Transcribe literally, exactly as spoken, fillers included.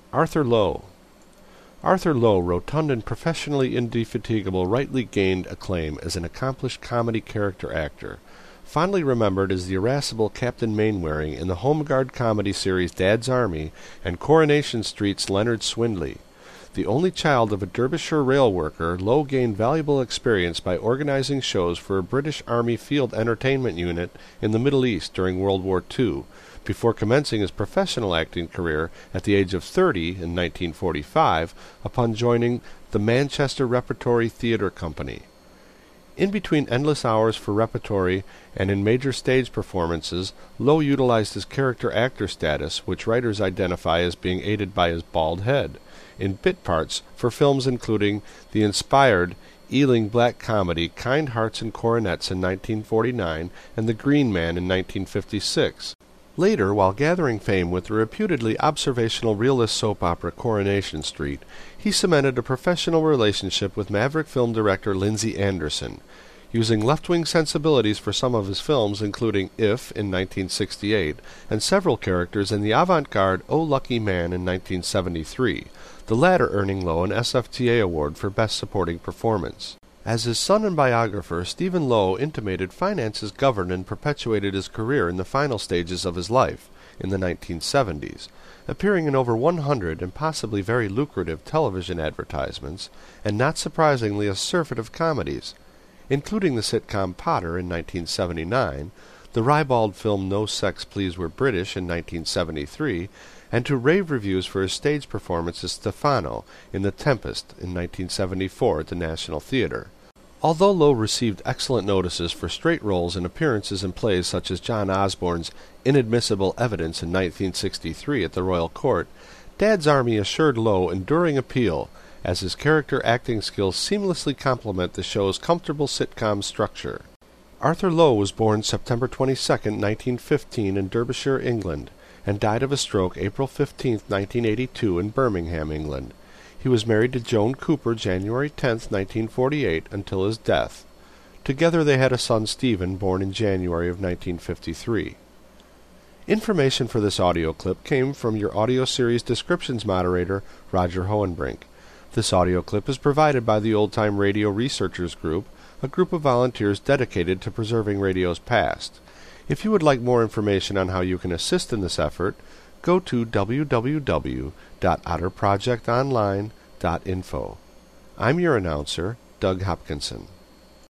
Arthur Lowe. Arthur Lowe, rotund and professionally indefatigable, rightly gained acclaim as an accomplished comedy character actor, fondly remembered as the irascible Captain Mainwaring in the Home Guard comedy series Dad's Army and Coronation Street's Leonard Swindley. The only child of a Derbyshire rail worker, Lowe gained valuable experience by organizing shows for a British Army field entertainment unit in the Middle East during World War Two, before commencing his professional acting career at the age of thirty in nineteen forty-five upon joining the Manchester Repertory Theatre Company. In between endless hours for repertory and in major stage performances, Lowe utilized his character actor status, which writers identify as being aided by his bald head, in bit parts for films including the inspired Ealing black comedy Kind Hearts and Coronets in nineteen forty-nine and The Green Man in nineteen fifty-six. Later, while gathering fame with the reputedly observational realist soap opera Coronation Street, he cemented a professional relationship with maverick film director Lindsay Anderson, using left-wing sensibilities for some of his films, including If in nineteen sixty-eight, and several characters in the avant-garde Oh Lucky Man in nineteen seventy-three, the latter earning Lowe an S F T A award for Best Supporting Performance. As his son and biographer, Stephen Lowe intimated finances governed and perpetuated his career in the final stages of his life, in the nineteen seventies, appearing in over one hundred and possibly very lucrative television advertisements, and not surprisingly a surfeit of comedies, including the sitcom Potter in nineteen seventy-nine, the ribald film No Sex, Please We're British in nineteen seventy-three, and to rave reviews for his stage performance as Stefano in The Tempest in nineteen seventy-four at the National Theatre. Although Lowe received excellent notices for straight roles and appearances in plays such as John Osborne's Inadmissible Evidence in nineteen sixty-three at the Royal Court, Dad's Army assured Lowe enduring appeal, as his character acting skills seamlessly complement the show's comfortable sitcom structure. Arthur Lowe was born September twenty-second, nineteen fifteen in Derbyshire, England, and died of a stroke April fifteenth, nineteen eighty-two in Birmingham, England. He was married to Joan Cooper January tenth, nineteen forty-eight, until his death. Together they had a son, Stephen, born in January of nineteen fifty-three. Information for this audio clip came from your audio series descriptions moderator, Roger Hohenbrink. This audio clip is provided by the Old Time Radio Researchers Group, a group of volunteers dedicated to preserving radio's past. If you would like more information on how you can assist in this effort, go to w w w dot otter project online dot info. I'm your announcer, Doug Hopkinson.